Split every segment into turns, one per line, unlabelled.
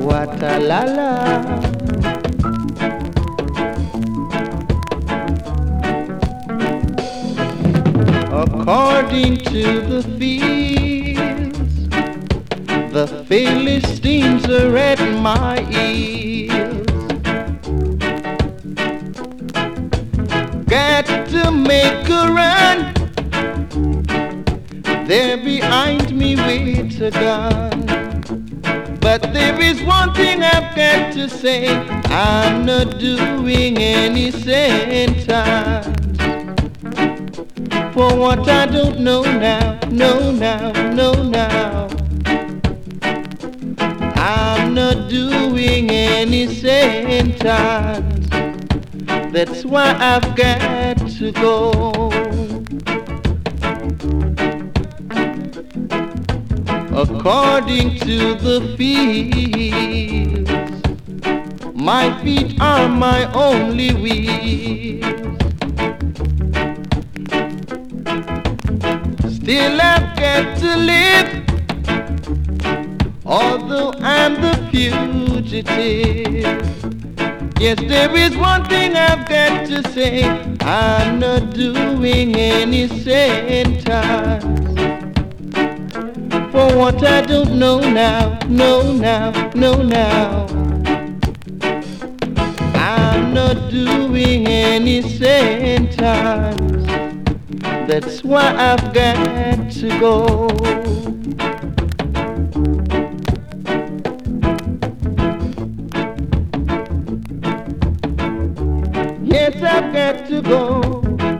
Watalala. According to the fields, the Philistines are at my ears. Got to make a run. They're behind me with a gun. But there is one thing I've got to say, I'm not doing any sentence for what I don't know now, no now, no now. I'm not doing any sentence, that's why I've got to go. According to the fields, my feet are my only wheels. Still I've got to live, although I'm the fugitive. Yes, there is one thing I've got to say, I'm not doing any sentence for what I don't know now, no now, no now. I'm not doing any sentence, that's why I've got to go. Yes, I've got to go.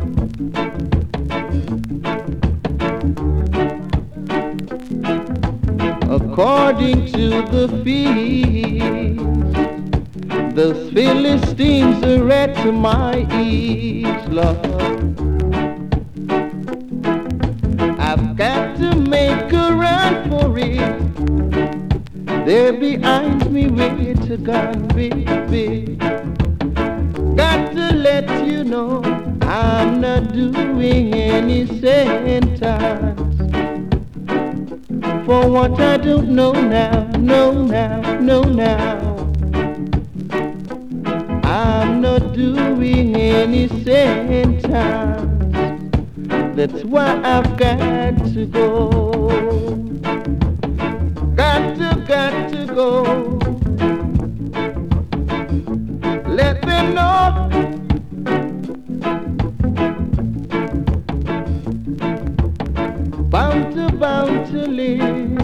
According to the fields, the Philistines are at my ease, Lord. I've got to make a run for it. They're behind me with a gun, baby. Got to let you know I'm not doing any sentence for what I don't know now, no now, no now. I'm not doing any sentence, that's why I've got to go. Got to go. Let them know bound to live.